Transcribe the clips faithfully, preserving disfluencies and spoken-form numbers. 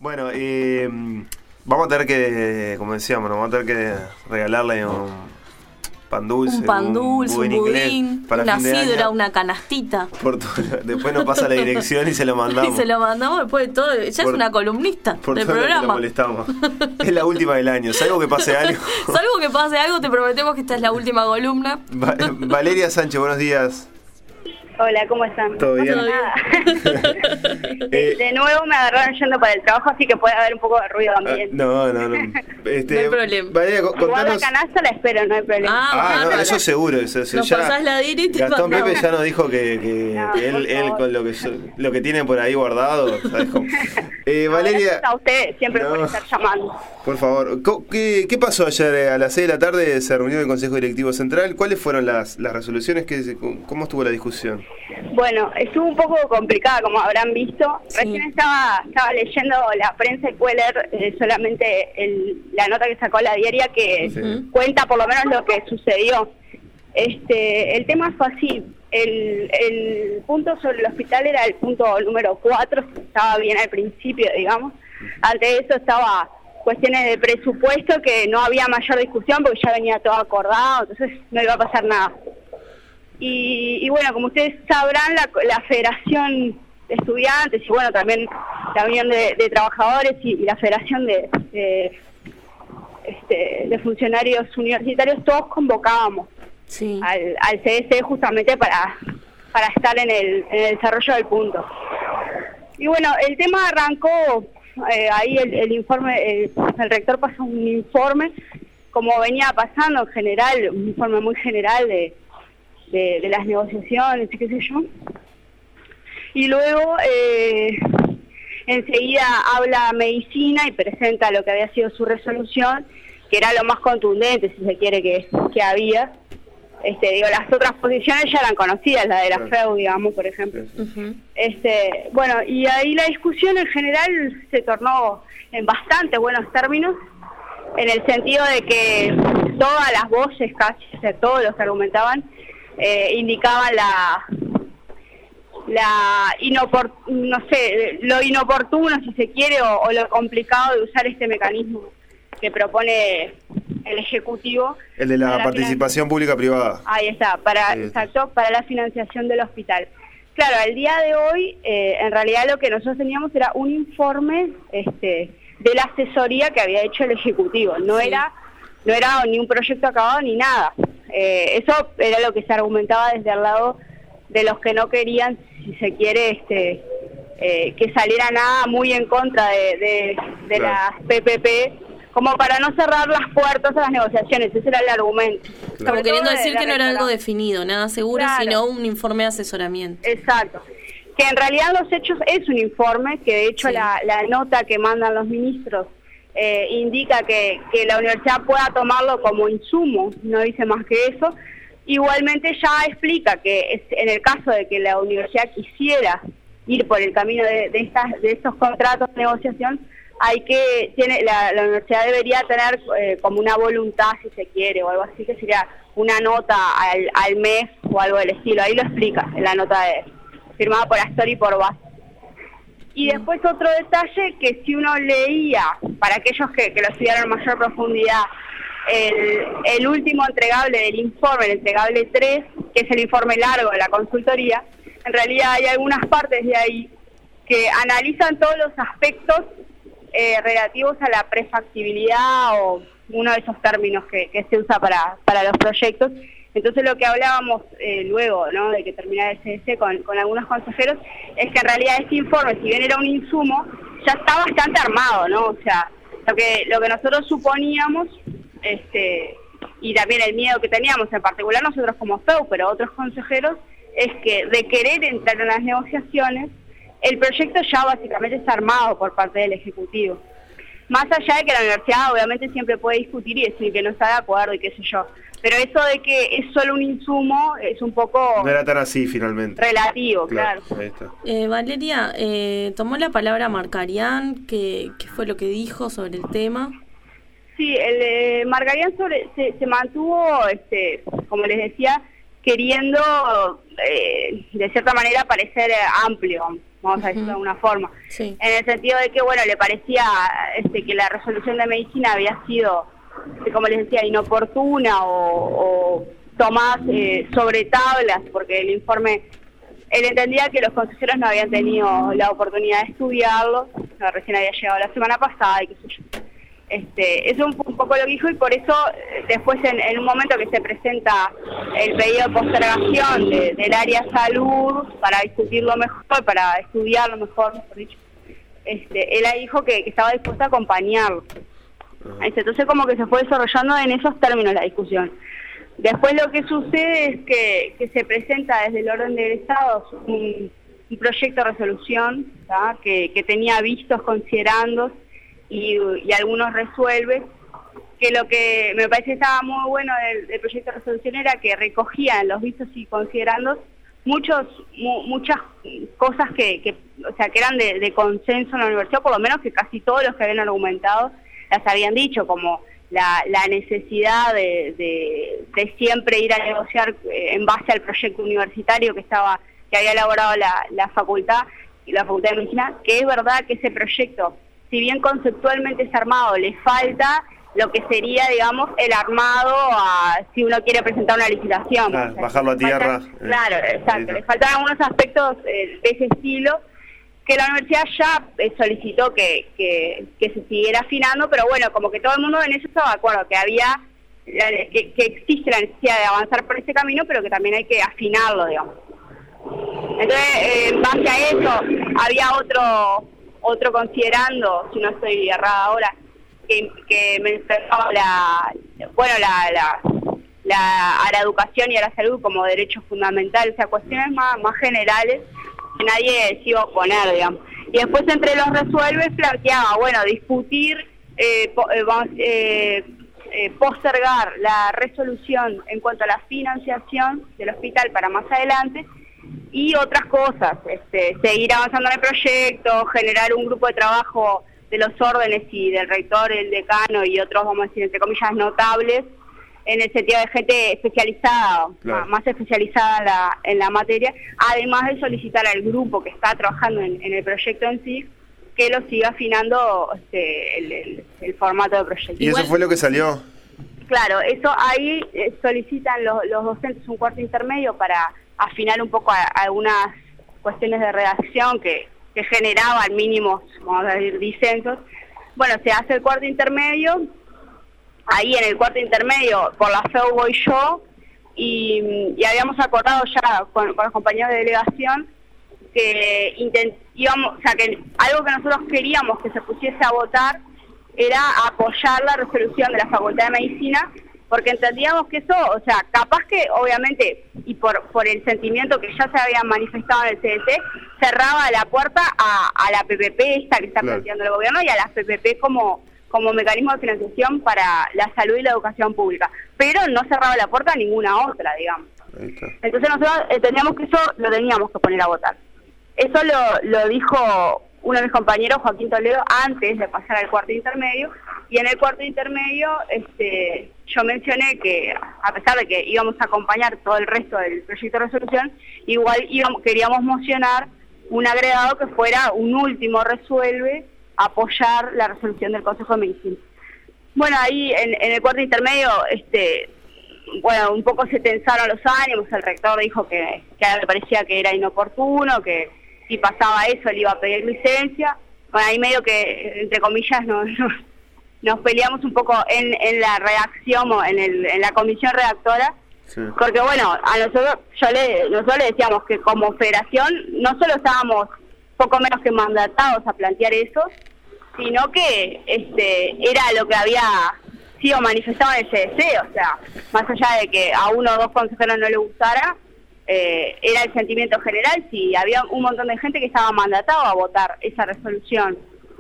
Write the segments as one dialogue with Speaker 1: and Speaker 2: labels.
Speaker 1: Bueno, eh, vamos a tener que, como decíamos, ¿no? vamos a tener que regalarle un pan dulce,
Speaker 2: un pan dulce, un,
Speaker 1: un
Speaker 2: budín,
Speaker 1: para
Speaker 2: una
Speaker 1: fin de
Speaker 2: sidra,
Speaker 1: año.
Speaker 2: una canastita.
Speaker 1: Por todo, después nos pasa la dirección y se lo mandamos.
Speaker 2: Y se lo mandamos después de todo. Ya
Speaker 1: por,
Speaker 2: es una columnista
Speaker 1: por
Speaker 2: del
Speaker 1: todo
Speaker 2: programa.
Speaker 1: Lo que lo molestamos. Es la última del año. Salvo que pase algo.
Speaker 2: Salvo que pase algo, te prometemos que esta es la última columna.
Speaker 1: Va, Valeria Sánchez, buenos días.
Speaker 3: Hola, ¿cómo están?
Speaker 1: ¿Todo bien?
Speaker 3: de, de nuevo me agarraron yendo para el trabajo, así que puede haber un poco de ruido también.
Speaker 1: Ah, no, no, no. Este,
Speaker 2: no hay problema.
Speaker 1: Valeria, contanos...
Speaker 3: Igual la canasta la espero, no hay problema.
Speaker 2: Ah,
Speaker 1: ah no,
Speaker 2: claro.
Speaker 1: eso seguro. Eso, eso,
Speaker 2: Nos
Speaker 1: ya,
Speaker 2: pasás la dir y te
Speaker 1: Gastón
Speaker 2: mandamos.
Speaker 1: Pepe ya nos dijo que, que,
Speaker 3: No,
Speaker 1: que él,
Speaker 3: por
Speaker 1: él
Speaker 3: favor.
Speaker 1: con lo que, lo que tiene por ahí guardado, ¿sabes cómo? Eh, Valeria...
Speaker 3: Gracias a usted siempre
Speaker 1: No.
Speaker 3: por estar llamando.
Speaker 1: Por favor, ¿qué, qué pasó ayer a las seis de la tarde? Se reunió el Consejo Directivo Central. ¿Cuáles fueron las, las resoluciones? Que, ¿Cómo estuvo la discusión?
Speaker 3: Bueno, estuvo un poco complicada, como habrán visto.
Speaker 2: Sí.
Speaker 3: Recién estaba estaba leyendo la prensa y pude leer eh, solamente el, la nota que sacó la diaria que
Speaker 1: Sí.
Speaker 3: cuenta por lo menos lo que sucedió. Este, el tema fue así. El, el punto sobre el hospital era el punto número cuatro, estaba bien al principio, digamos. Antes de eso estaba cuestiones de presupuesto, que no había mayor discusión porque ya venía todo acordado, entonces no iba a pasar nada. Y, y bueno, como ustedes sabrán, la, la Federación de Estudiantes y bueno, también la Unión de, de Trabajadores y, y la Federación de, de, este, de Funcionarios Universitarios, todos convocábamos
Speaker 2: Sí.
Speaker 3: al, al C D C justamente para, para estar en el, en el desarrollo del punto. Y bueno, el tema arrancó, eh, ahí el, el informe, el, el rector pasó un informe, como venía pasando en general, un informe muy general de, de, de las negociaciones y qué sé yo. Y luego, eh, enseguida habla medicina y presenta lo que había sido su resolución, que era lo más contundente, si se quiere, que, que había. Este, digo, las otras posiciones ya eran conocidas, la de la F E U, digamos, por ejemplo.
Speaker 2: Uh-huh.
Speaker 3: Este, bueno, y ahí la discusión en general se tornó en bastante buenos términos, en el sentido de que todas las voces, casi, o sea, todos los que argumentaban, eh, indicaban la, la inopor, no sé, lo inoportuno, si se quiere, o, o lo complicado de usar este mecanismo que propone el Ejecutivo.
Speaker 1: El de la
Speaker 3: para
Speaker 1: participación pública-privada.
Speaker 3: Ahí está, para,
Speaker 1: Ahí está.
Speaker 3: exacto, para la financiación del hospital. Claro, al día de hoy, eh, en realidad lo que nosotros teníamos era un informe este, de la asesoría que había hecho el Ejecutivo. No
Speaker 2: Sí.
Speaker 3: era no era ni un proyecto acabado ni nada. Eh, eso era lo que se argumentaba desde el lado de los que no querían, si se quiere, este eh, que saliera nada muy en contra de, de, de
Speaker 1: Claro.
Speaker 3: las P P P, como para no cerrar las puertas a las negociaciones. Ese era el argumento.
Speaker 1: Claro.
Speaker 2: Como
Speaker 3: Sobre
Speaker 2: queriendo
Speaker 3: todo de
Speaker 2: decir
Speaker 3: la
Speaker 2: que no era algo
Speaker 3: rectora.
Speaker 2: definido, nada seguro,
Speaker 3: Claro.
Speaker 2: sino un informe de asesoramiento.
Speaker 3: Exacto. Que en realidad los hechos es un informe, que de hecho
Speaker 2: Sí.
Speaker 3: la, la nota que mandan los ministros eh, indica que, que la universidad pueda tomarlo como insumo, no dice más que eso. Igualmente ya explica que es, en el caso de que la universidad quisiera ir por el camino de, de, estas, de estos contratos de negociación, hay que tiene la, la universidad debería tener eh, como una voluntad, si se quiere, o algo así, que sería una nota al, al mes o algo del estilo. Ahí lo explica en la nota de, firmada por Astor y por Vaz. Y después otro detalle, que si uno leía, para aquellos que, que lo estudiaron en mayor profundidad, el, el último entregable del informe, el entregable tres, que es el informe largo de la consultoría, en realidad hay algunas partes de ahí que analizan todos los aspectos eh, relativos a la prefactibilidad, o uno de esos términos que, que se usa para, para los proyectos. Entonces lo que hablábamos eh, luego, ¿no?, de que terminara el C D C con, con algunos consejeros, es que en realidad este informe, si bien era un insumo, ya está bastante armado, ¿no? O sea, lo que lo que nosotros suponíamos, este y también el miedo que teníamos, en particular nosotros como F E U, pero otros consejeros, es que de querer entrar en las negociaciones, el proyecto ya básicamente está armado por parte del Ejecutivo. Más allá de que la universidad obviamente siempre puede discutir y decir que no está de acuerdo y qué sé yo. Pero eso de que es solo un insumo es un poco
Speaker 1: No era tan así finalmente.
Speaker 3: relativo, claro.
Speaker 1: Ahí está.
Speaker 2: Eh, Valeria, eh, tomó la palabra Marcarián, ¿qué, ¿qué fue lo que dijo sobre el tema?
Speaker 3: Sí, el eh, Margarián sobre, se, se mantuvo, este, como les decía, queriendo eh, de cierta manera parecer eh, amplio, vamos a decirlo uh-huh. de alguna forma.
Speaker 2: Sí.
Speaker 3: En el sentido de que, bueno, le parecía este, que la resolución de medicina había sido, como les decía, inoportuna o, o tomada eh, sobre tablas, porque el informe, él entendía que los consejeros no habían tenido la oportunidad de estudiarlo, no, recién había llegado la semana pasada y qué sé yo. Este, eso es un, un poco lo que dijo, y por eso después en, en un momento que se presenta el pedido de postergación de, del área salud para discutirlo mejor, para estudiarlo mejor, mejor dicho, este, él ahí dijo que, que estaba dispuesto a acompañarlo. Entonces como que se fue desarrollando en esos términos la discusión. Después lo que sucede es que, que se presenta desde el orden del Estado un, un proyecto de resolución, ¿tá? que, que tenía vistos, considerandos y, y algunos resuelve, que lo que me parece que estaba muy bueno del, del proyecto de resolución era que recogía en los vistos y considerandos muchos mu, muchas cosas que, que o sea que eran de, de consenso en la universidad, por lo menos que casi todos los que habían argumentado las habían dicho, como la, la necesidad de, de, de siempre ir a negociar en base al proyecto universitario que estaba que había elaborado la, la facultad y la Facultad de Medicina, que es verdad que ese proyecto, si bien conceptualmente es armado, le falta lo que sería, digamos, el armado a, si uno quiere presentar una licitación.
Speaker 1: Ah,
Speaker 3: o sea,
Speaker 1: bajarlo a tierra.
Speaker 3: Falta, eh, claro, exacto. Le faltan algunos aspectos eh, de ese estilo que la universidad ya eh, solicitó que, que, que se siguiera afinando, pero bueno, como que todo el mundo en eso estaba de acuerdo, que había, la, que, que existe la necesidad de avanzar por ese camino, pero que también hay que afinarlo, digamos. Entonces, eh, en base a eso, había otro, otro considerando, si no estoy errada ahora, que, que mencionaba la, bueno, la, la, la, a la educación y a la salud como derechos fundamentales, o sea, cuestiones más, más generales que nadie se iba a oponer, digamos. Y después entre los resuelves planteaba, bueno, discutir, eh, po, eh, eh, eh, postergar la resolución en cuanto a la financiación del hospital para más adelante, y otras cosas, este, seguir avanzando en el proyecto, generar un grupo de trabajo de los órdenes y del rector, el decano y otros, vamos a decir, entre comillas, notables, en el sentido de gente especializada, claro. más especializada en la, en la materia, además de solicitar al grupo que está trabajando en, en el proyecto en sí, que lo siga afinando este, el, el, el formato de proyecto.
Speaker 1: ¿Y eso Igual, fue lo que salió?
Speaker 3: Claro, eso ahí eh, solicitan los, los docentes un cuarto intermedio para afinar un poco a, a algunas cuestiones de redacción que, que generaban mínimos, vamos a decir, disensos. Bueno, se hace el cuarto intermedio. Ahí en el cuarto intermedio, por la F E U voy yo, y, y habíamos acordado ya con, con los compañeros de delegación que intent, íbamos, o sea, que algo que nosotros queríamos que se pusiese a votar era apoyar la resolución de la Facultad de Medicina, porque entendíamos que eso, o sea, capaz que obviamente, y por, por el sentimiento que ya se había manifestado en el C D C, cerraba la puerta a, a la P P P esta que está claro. planteando el gobierno y a las P P P como... como mecanismo de financiación para la salud y la educación pública, pero no cerraba la puerta a ninguna otra, digamos. Entonces nosotros entendíamos que eso lo teníamos que poner a votar. Eso lo, lo dijo uno de mis compañeros, Joaquín Toledo, antes de pasar al cuarto intermedio, y en el cuarto intermedio este, yo mencioné que, a pesar de que íbamos a acompañar todo el resto del proyecto de resolución, igual íbamos, queríamos mocionar un agregado que fuera un último resuelve apoyar la resolución del Consejo de Medicina. Bueno, ahí en, en el cuarto intermedio, este, bueno, un poco se tensaron los ánimos, el rector dijo que, que a él le parecía que era inoportuno, que si pasaba eso él iba a pedir licencia. Bueno, ahí medio que, entre comillas, nos, nos, nos peleamos un poco en, en la redacción, o en, el, en la comisión redactora, sí. Porque bueno, a nosotros, yo le, nosotros le decíamos que como federación no solo estábamos poco menos que mandatados a plantear eso, sino que este era lo que había sido manifestado en el C D C, o sea, más allá de que a uno o dos consejeros no le gustara, eh, era el sentimiento general, si había un montón de gente que estaba mandatado a votar esa resolución.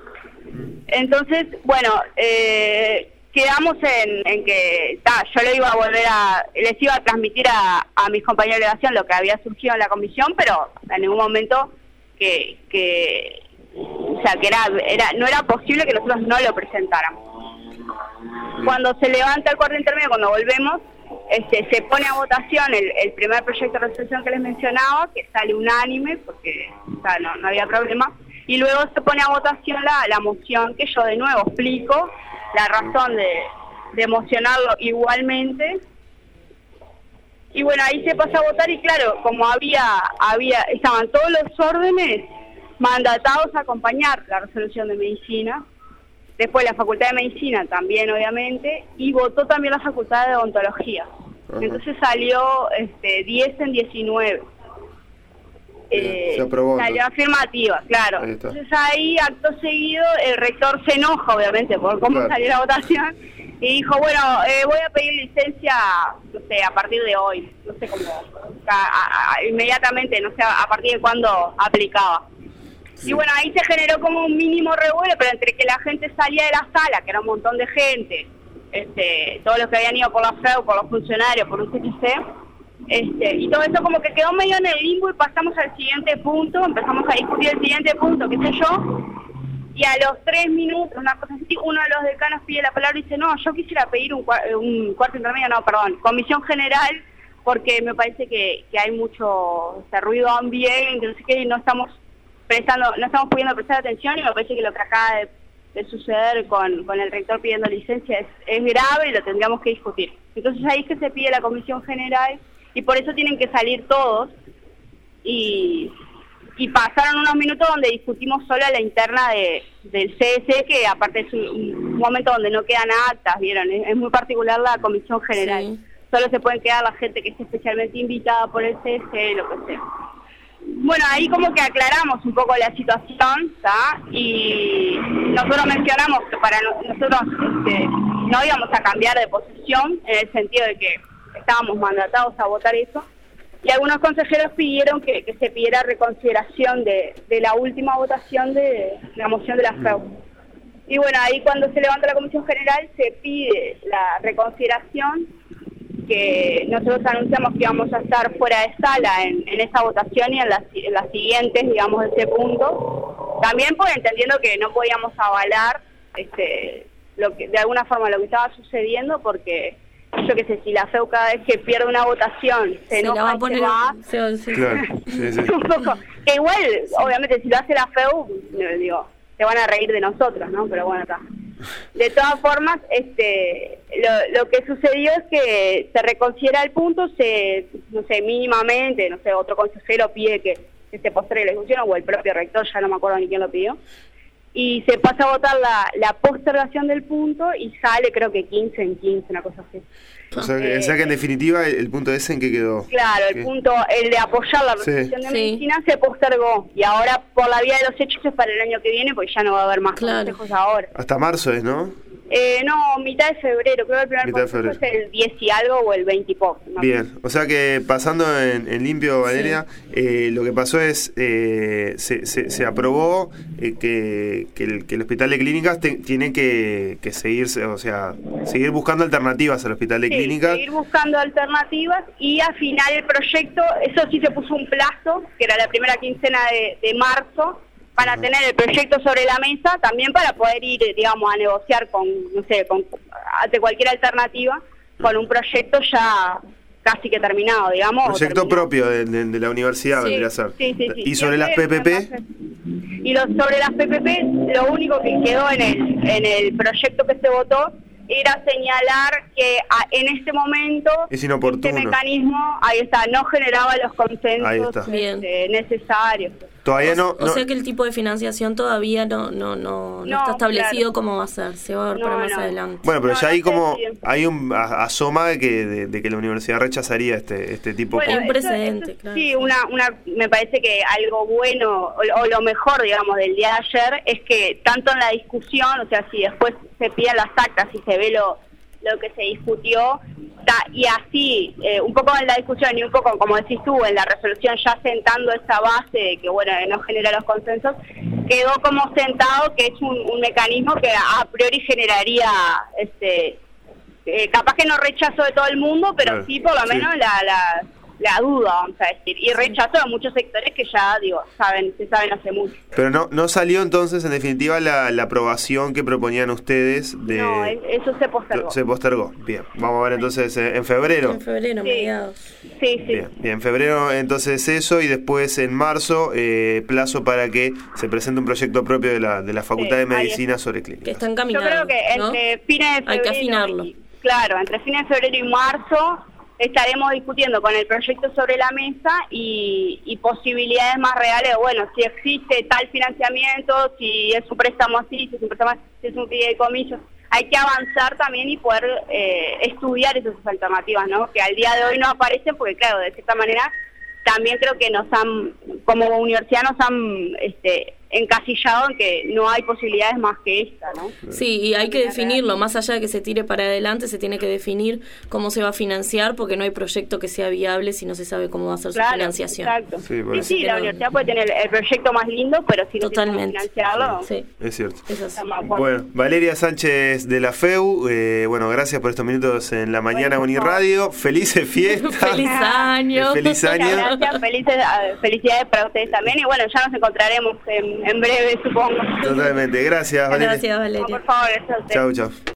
Speaker 3: Entonces, bueno, eh, quedamos en, en que ta, yo le iba a volver a, les iba a transmitir a, a mis compañeros de delegación lo que había surgido en la comisión, pero en ningún momento que, que o sea que era, era no era posible que nosotros no lo presentáramos. Cuando se levanta el cuarto intermedio, cuando volvemos, este, se pone a votación el, el primer proyecto de resolución que les mencionaba, que sale unánime, porque o sea, no, no había problema, y luego se pone a votación la, la moción, que yo de nuevo explico la razón de, de mocionarlo igualmente. Y bueno, ahí se pasa a votar y claro, como había, había, estaban todos los órdenes mandatados a acompañar la resolución de medicina, después la Facultad de Medicina también obviamente, y votó también la Facultad de Odontología. Ajá. Entonces salió este, diez en diecinueve. Eh,
Speaker 1: se aprobó,
Speaker 3: salió
Speaker 1: ¿no?
Speaker 3: afirmativa, claro.
Speaker 1: Ahí
Speaker 3: Entonces ahí, acto seguido, el rector se enoja obviamente por cómo claro. salió la votación, y dijo, bueno, eh, voy a pedir licencia, no sé, a partir de hoy, no sé cómo, a, a, a, inmediatamente, no sé a partir de cuándo aplicaba. Sí. Y bueno, ahí se generó como un mínimo revuelo, pero entre que la gente salía de la sala, que era un montón de gente, este, todos los que habían ido por la F E U, por los funcionarios, por un C Q C, este, y todo eso como que quedó medio en el limbo y pasamos al siguiente punto, empezamos a discutir el siguiente punto, qué sé yo, y a los tres minutos, una cosa así, uno de los decanos pide la palabra y dice, no, yo quisiera pedir un, un cuarto intermedio, no, perdón, comisión general, porque me parece que, que hay mucho este, ruido ambiente, no sé qué, y no estamos prestando, no estamos pudiendo prestar atención, y me parece que lo que acaba de, de suceder con, con el rector pidiendo licencia es, es grave y lo tendríamos que discutir. Entonces ahí es que se pide la comisión general, y por eso tienen que salir todos, y... y pasaron unos minutos donde discutimos solo la interna de del C S, que aparte es un, un momento donde no quedan actas, ¿vieron? Es, es muy particular la comisión general. Sí. Solo se pueden quedar la gente que esté especialmente invitada por el C S, lo que sea. Bueno, ahí como que aclaramos un poco la situación, ¿tá? Y nosotros mencionamos que para no, nosotros este, no íbamos a cambiar de posición, en el sentido de que estábamos mandatados a votar eso. Y algunos consejeros pidieron que, que se pidiera reconsideración de, de la última votación de la moción de la F E U. Y bueno, ahí cuando se levanta la Comisión General se pide la reconsideración, que nosotros anunciamos que íbamos a estar fuera de sala en, en esa votación y en las, en las siguientes, digamos, de ese punto. También pues entendiendo que no podíamos avalar este, lo que de alguna forma lo que estaba sucediendo, porque... yo qué sé, si la F E U cada vez que pierde una votación se, se enoja va a poner, y se va,
Speaker 2: sí, sí.
Speaker 1: Claro, sí, sí.
Speaker 3: un poco, que igual, obviamente, si lo hace la F E U, digo, se van a reír de nosotros, ¿no? Pero bueno, está. De todas formas, este, lo, lo que sucedió es que se reconsidera el punto, se, no sé, mínimamente, no sé, otro consejero pide que, que se postere la discusión, o el propio rector, ya no me acuerdo ni quién lo pidió, y se pasa a votar la, la postergación del punto y sale creo que quince en quince, una cosa así.
Speaker 1: O sea, que, eh, o sea que en definitiva el, el punto ese en qué quedó.
Speaker 3: Claro, el
Speaker 1: ¿Qué?
Speaker 3: punto, el de apoyar la resolución sí. de sí. medicina se postergó, y ahora por la vía de los hechos es para el año que viene, porque ya no va a haber más claro. consejos ahora.
Speaker 1: Hasta marzo es, ¿no?
Speaker 3: Eh, no, mitad de febrero, creo que el primer mitad consejo es el diez y algo o el veinte y poco. ¿No?
Speaker 1: Bien, o sea que pasando en, en limpio, Valeria, sí. eh, lo que pasó es, eh, se, se, se aprobó eh, que, que, el, que el Hospital de Clínicas te, tiene que, que seguir, o sea, seguir buscando alternativas al Hospital de
Speaker 3: sí,
Speaker 1: Clínicas.
Speaker 3: seguir buscando alternativas, y al final el proyecto, eso sí se puso un plazo, que era la primera quincena de, de marzo, para tener el proyecto sobre la mesa, también para poder ir, digamos, a negociar con, no sé, con ante cualquier alternativa, con un proyecto ya casi que terminado, digamos.
Speaker 1: Proyecto propio de, de, de la universidad sí, vendría a ser.
Speaker 3: Sí, sí, sí.
Speaker 1: ¿Y sobre las P P P?
Speaker 3: Y los, sobre las P P P, lo único que quedó en el, en el proyecto que se votó era señalar que a, en este momento
Speaker 1: es inoportuno.
Speaker 3: Este mecanismo, ahí está, no generaba los consensos este, necesarios.
Speaker 1: Todavía no,
Speaker 2: o,
Speaker 1: no.
Speaker 2: O sea que el tipo de financiación todavía no no no, no, no está establecido, claro. Cómo va a ser, se va a ver no, para más no. adelante.
Speaker 1: Bueno, pero
Speaker 3: no,
Speaker 1: ya
Speaker 3: no
Speaker 1: hay como
Speaker 3: bien.
Speaker 1: hay un asoma de que de, de que la universidad rechazaría este este tipo
Speaker 3: bueno,
Speaker 1: de
Speaker 2: un precedente,
Speaker 3: eso,
Speaker 2: claro.
Speaker 3: Sí, una una me parece que algo bueno o, o lo mejor, digamos, del día de ayer es que tanto en la discusión, o sea, si después se piden las actas y se ve lo lo que se discutió, ta, y así, eh, un poco en la discusión y un poco, como decís tú, en la resolución ya sentando esa base de que, bueno, no genera los consensos, quedó como sentado que es un, un mecanismo que a priori generaría, este eh, capaz que no rechazo de todo el mundo, pero claro, sí, por lo menos, sí. la, la la duda, vamos a decir, y rechazó a muchos sectores que ya, digo, saben, se saben hace mucho.
Speaker 1: Pero no no salió entonces, en definitiva, la, la aprobación que proponían ustedes de...
Speaker 3: No, eso se postergó.
Speaker 1: Se postergó, bien. Vamos a ver entonces eh, en febrero.
Speaker 2: En febrero,
Speaker 3: Sí.
Speaker 2: mediados.
Speaker 3: Sí, sí.
Speaker 1: Bien, bien, en febrero entonces eso, y después en marzo, eh, plazo para que se presente un proyecto propio de la, de la Facultad
Speaker 3: Sí,
Speaker 1: de
Speaker 3: ahí
Speaker 1: Medicina sobre clínica.
Speaker 2: Que están
Speaker 3: Yo
Speaker 2: caminando.
Speaker 3: creo que entre fines de febrero...
Speaker 2: Hay que afinarlo.
Speaker 3: y- claro, entre fines de febrero y marzo estaremos discutiendo con el proyecto sobre la mesa y, y posibilidades más reales, bueno, si existe tal financiamiento, si es un préstamo así, si es un préstamo así, si es un fideicomiso. Hay que avanzar también y poder eh, estudiar esas alternativas, ¿no? Que al día de hoy no aparecen porque, claro, de cierta manera también creo que nos han, como universidad nos han este, encasillado en que no hay posibilidades más que esta, ¿no?
Speaker 2: Sí, y hay que definirlo, más allá de que se tire para adelante, se tiene que definir cómo se va a financiar, porque no hay proyecto que sea viable si no se sabe cómo va a ser su
Speaker 3: Claro,
Speaker 2: financiación.
Speaker 3: exacto.
Speaker 1: Sí,
Speaker 3: Sí,
Speaker 1: por
Speaker 3: sí,
Speaker 1: eso.
Speaker 2: Que
Speaker 3: la
Speaker 2: no-
Speaker 3: universidad puede tener el proyecto más lindo, pero si no tiene cómo
Speaker 2: Totalmente.
Speaker 3: financiarlo...
Speaker 2: Sí,
Speaker 1: Es cierto.
Speaker 2: es así.
Speaker 3: está más fuerte.
Speaker 1: Bueno, Valeria Sánchez de la F E U, eh, bueno, gracias por estos minutos en la mañana
Speaker 3: Bueno,
Speaker 1: Uniradio. Felices fiestas.
Speaker 2: ¡Feliz año!
Speaker 1: Feliz año.
Speaker 3: Muchas gracias, felices, ah, felicidades para ustedes también y bueno, ya nos encontraremos en, en breve, supongo.
Speaker 1: Totalmente. Gracias, Valeria.
Speaker 2: Gracias,
Speaker 3: No,
Speaker 2: Valeria.
Speaker 3: por favor, gracias a ustedes.
Speaker 1: Chau, chau.